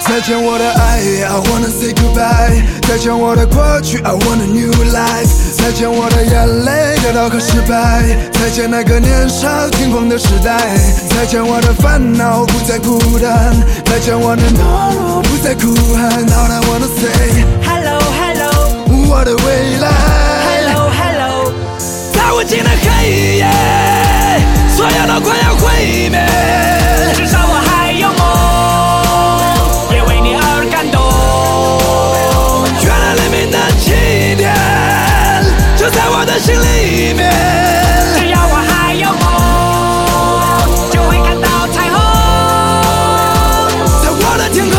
再见我的爱 I wanna say goodbye 再见我的过去 I want a new life 再见我的眼泪得到和失败再见那个年少轻狂的时代再见我的烦恼不再孤单再见我的懦弱不再哭喊 All I wanna say Hello Hello 我的未来 Hello Hello 在无尽的黑夜所有都快要毁灭至少我还有梦也为你而感动原来黎明的起点就在我的心里面只要我还有梦就会看到彩虹在我的天空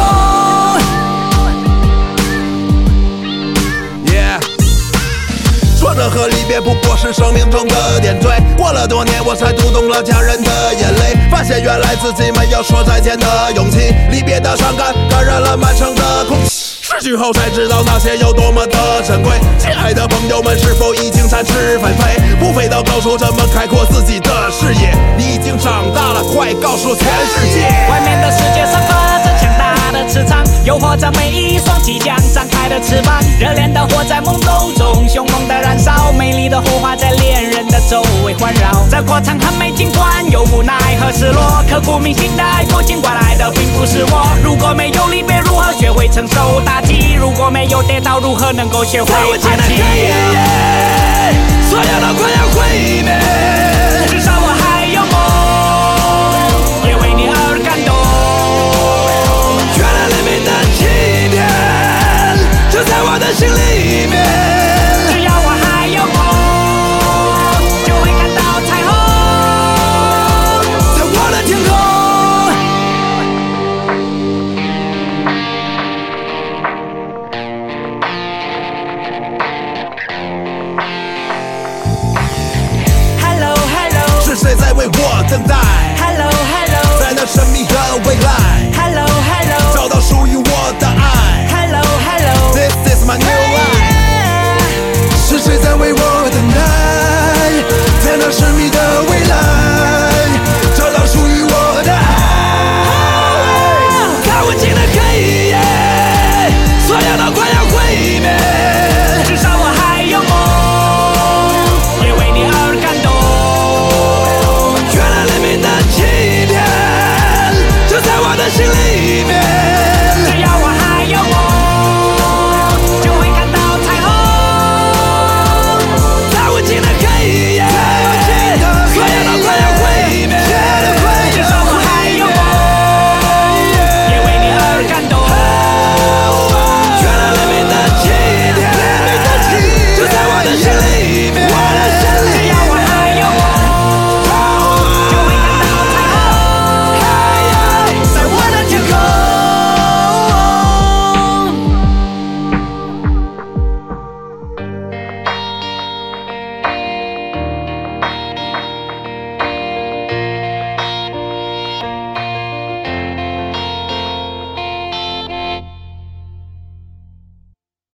Yeah 说着和离别不过是生命中的点缀过了多年我才读懂了家人的眼泪发现原来自己没有说再见的勇气离别的伤感感染了满城的空气失去后才知道那些有多么的珍贵亲爱的朋友们是否已经展翅纷飞不飞到高处怎么开阔自己的视野你已经长大了快告诉全世界外面的世界散发着强大的磁场诱惑着每一双即将张开的翅膀热烈的火在懵懂中凶猛的燃烧美丽的火花在恋人的周围环绕这过程很美尽管有无奈和失落刻骨铭心的爱过尽管来的并不是我如果没有离别如何学会承受打击如果没有跌倒如何能够学会爬起所有都快要毁灭